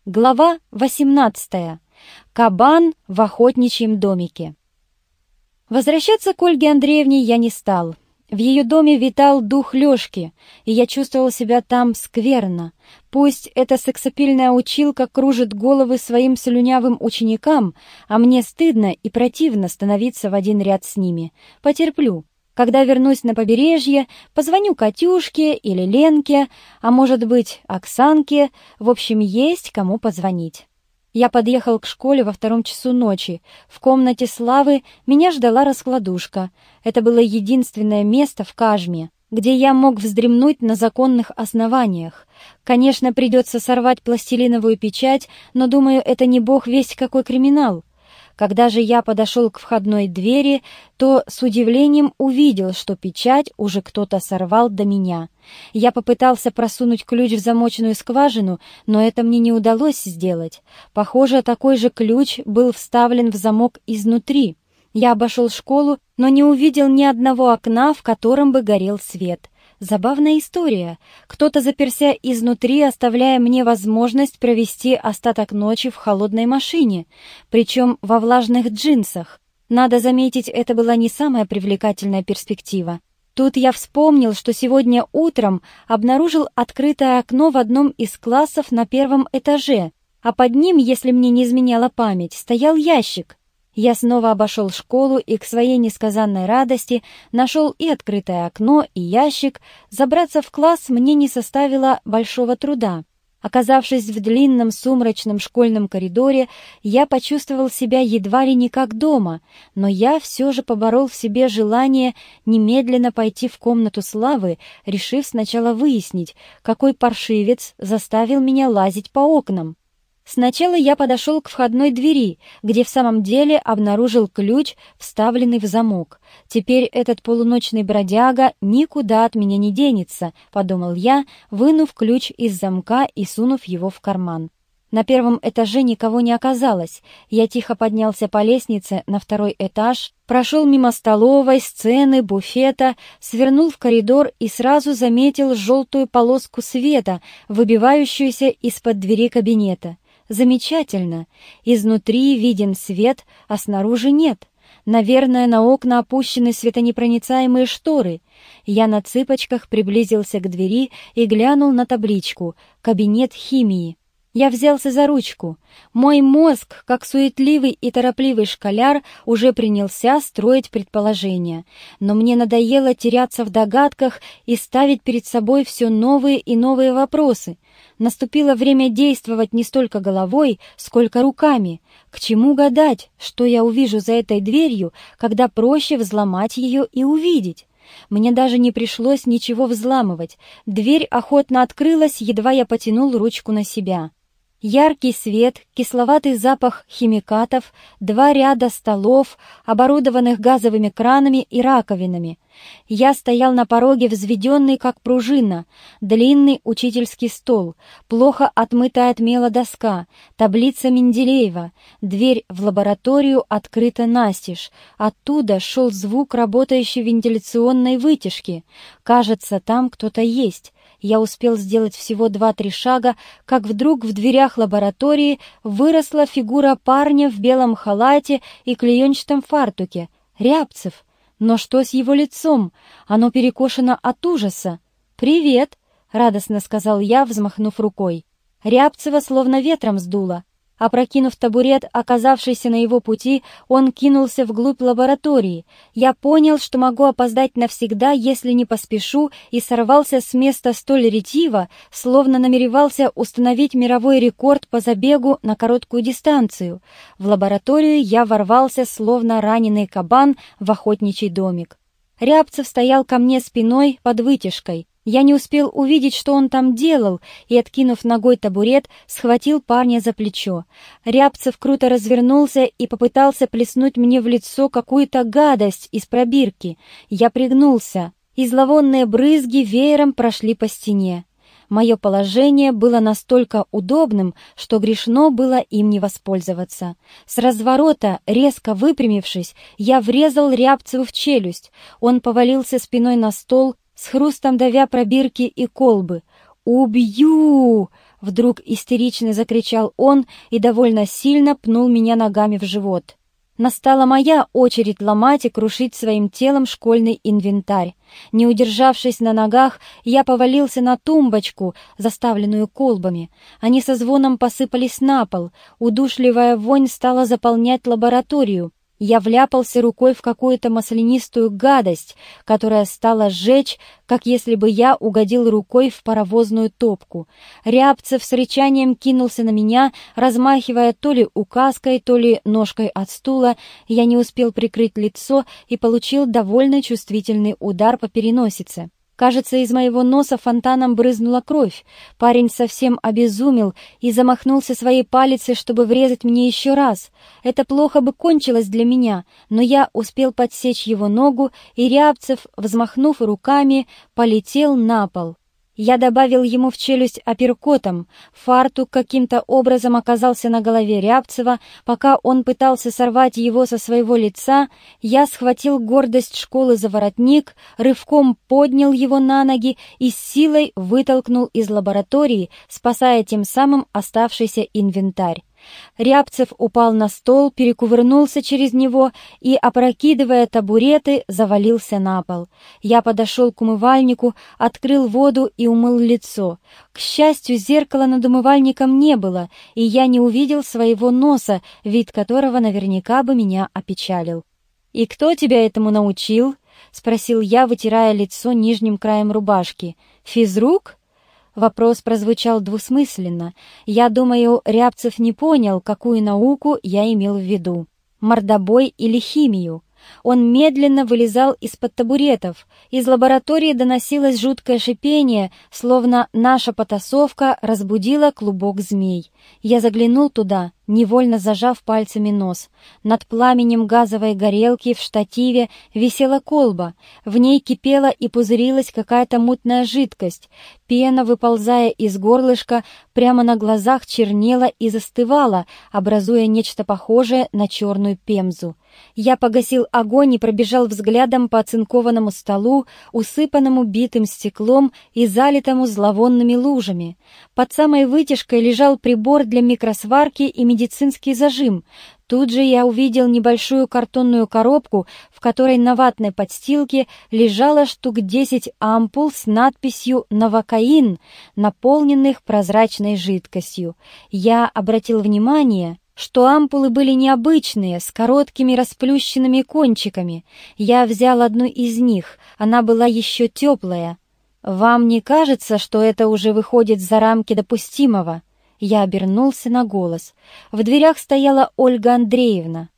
Глава 18. Кабан в охотничьем домике. Возвращаться к Ольге Андреевне я не стал. В ее доме витал дух Лёшки, и я чувствовал себя там скверно. Пусть эта сексапильная училка кружит головы своим слюнявым ученикам, а мне стыдно и противно становиться в один ряд с ними. Потерплю. Когда вернусь на побережье, позвоню Катюшке или Ленке, а может быть, Оксанке, в общем, есть кому позвонить. Я подъехал к школе во 2 часу ночи. В комнате Славы меня ждала раскладушка. Это было единственное место в Кажме, где я мог вздремнуть на законных основаниях. Конечно, придется сорвать пластилиновую печать, но, думаю, это не бог весть какой криминал. Когда же я подошел к входной двери, то с удивлением увидел, что печать уже кто-то сорвал до меня. Я попытался просунуть ключ в замочную скважину, но это мне не удалось сделать. Похоже, такой же ключ был вставлен в замок изнутри. Я обошел школу, но не увидел ни одного окна, в котором бы горел свет. Забавная история. Кто-то заперся изнутри, оставляя мне возможность провести остаток ночи в холодной машине, причем во влажных джинсах. Надо заметить, это была не самая привлекательная перспектива. Тут я вспомнил, что сегодня утром обнаружил открытое окно в одном из классов на 1 этаже, а под ним, если мне не изменяла память, стоял ящик. Я снова обошел школу и к своей несказанной радости нашел и открытое окно, и ящик. Забраться в класс мне не составило большого труда. Оказавшись в длинном сумрачном школьном коридоре, я почувствовал себя едва ли не как дома, но я все же поборол в себе желание немедленно пойти в комнату Славы, решив сначала выяснить, какой паршивец заставил меня лазить по окнам. Сначала я подошел к входной двери, где в самом деле обнаружил ключ, вставленный в замок. «Теперь этот полуночный бродяга никуда от меня не денется», — подумал я, вынув ключ из замка и сунув его в карман. На 1 этаже никого не оказалось. Я тихо поднялся по лестнице на 2 этаж, прошел мимо столовой, сцены, буфета, свернул в коридор и сразу заметил желтую полоску света, выбивающуюся из-под двери кабинета. Замечательно. Изнутри виден свет, а снаружи нет. Наверное, на окна опущены светонепроницаемые шторы. Я на цыпочках приблизился к двери и глянул на табличку «Кабинет химии». Я взялся за ручку. Мой мозг, как суетливый и торопливый школяр, уже принялся строить предположения. Но мне надоело теряться в догадках и ставить перед собой все новые и новые вопросы. Наступило время действовать не столько головой, сколько руками. К чему гадать, что я увижу за этой дверью, когда проще взломать ее и увидеть? Мне даже не пришлось ничего взламывать. Дверь охотно открылась, едва я потянул ручку на себя. Яркий свет, кисловатый запах химикатов, 2 ряда столов, оборудованных газовыми кранами и раковинами. Я стоял на пороге, взведенный как пружина, длинный учительский стол, плохо отмытая от мела доска, таблица Менделеева, дверь в лабораторию открыта настежь. Оттуда шел звук работающей вентиляционной вытяжки. Кажется, там кто-то есть. Я успел сделать всего 2-3 шага, как вдруг в дверях лаборатории выросла фигура парня в белом халате и клеенчатом фартуке. Рябцев. Но что с его лицом? Оно перекошено от ужаса. «Привет!» — радостно сказал я, взмахнув рукой. Рябцева словно ветром сдуло. Опрокинув табурет, оказавшийся на его пути, он кинулся вглубь лаборатории. Я понял, что могу опоздать навсегда, если не поспешу, и сорвался с места столь ретиво, словно намеревался установить мировой рекорд по забегу на короткую дистанцию. В лабораторию я ворвался, словно раненый кабан в охотничий домик. Рябцев стоял ко мне спиной под вытяжкой. Я не успел увидеть, что он там делал, и, откинув ногой табурет, схватил парня за плечо. Рябцев круто развернулся и попытался плеснуть мне в лицо какую-то гадость из пробирки. Я пригнулся, и зловонные брызги веером прошли по стене. Мое положение было настолько удобным, что грешно было им не воспользоваться. С разворота, резко выпрямившись, я врезал Рябцеву в челюсть. Он повалился спиной на стол, с хрустом давя пробирки и колбы. «Убью!» — Вдруг истерично закричал он и довольно сильно пнул меня ногами в живот. Настала моя очередь ломать и крушить своим телом школьный инвентарь. Не удержавшись на ногах, я повалился на тумбочку, заставленную колбами. Они со звоном посыпались на пол. Удушливая вонь стала заполнять лабораторию. Я вляпался рукой в какую-то маслянистую гадость, которая стала жечь, как если бы я угодил рукой в паровозную топку. Рябцев с рычанием кинулся на меня, размахивая то ли указкой, то ли ножкой от стула. Я не успел прикрыть лицо и получил довольно чувствительный удар по переносице. Кажется, из моего носа фонтаном брызнула кровь. Парень совсем обезумел и замахнулся своей палицей, чтобы врезать мне еще раз. Это плохо бы кончилось для меня, но я успел подсечь его ногу, и Рябцев, взмахнув руками, полетел на пол. Я добавил ему в челюсть апперкотом. Фартук каким-то образом оказался на голове Рябцева. Пока он пытался сорвать его со своего лица, я схватил гордость школы за воротник, рывком поднял его на ноги и с силой вытолкнул из лаборатории, спасая тем самым оставшийся инвентарь. Рябцев упал на стол, перекувырнулся через него и, опрокидывая табуреты, завалился на пол. Я подошел к умывальнику, открыл воду и умыл лицо. К счастью, зеркала над умывальником не было, и я не увидел своего носа, вид которого наверняка бы меня опечалил. «И кто тебя этому научил?» — спросил я, вытирая лицо нижним краем рубашки. «Физрук?» Вопрос прозвучал двусмысленно. Я думаю, Рябцев не понял, какую науку я имел в виду. Мордобой или химию. Он медленно вылезал из-под табуретов. Из лаборатории доносилось жуткое шипение, словно наша потасовка разбудила клубок змей. Я заглянул туда, невольно зажав пальцами нос. Над пламенем газовой горелки в штативе висела колба. В ней кипела и пузырилась какая-то мутная жидкость. Пена, выползая из горлышка, прямо на глазах чернела и застывала, образуя нечто похожее на черную пемзу. Я погасил огонь и пробежал взглядом по оцинкованному столу, усыпанному битым стеклом и залитому зловонными лужами. Под самой вытяжкой лежал прибор для микросварки и медицинский зажим. Тут же я увидел небольшую картонную коробку, в которой на ватной подстилке лежало штук 10 ампул с надписью «Новокаин», наполненных прозрачной жидкостью. Я обратил внимание, что ампулы были необычные, с короткими расплющенными кончиками. Я взял одну из них, она была еще теплая. «Вам не кажется, что это уже выходит за рамки допустимого?» Я обернулся на голос. В дверях стояла Ольга Андреевна.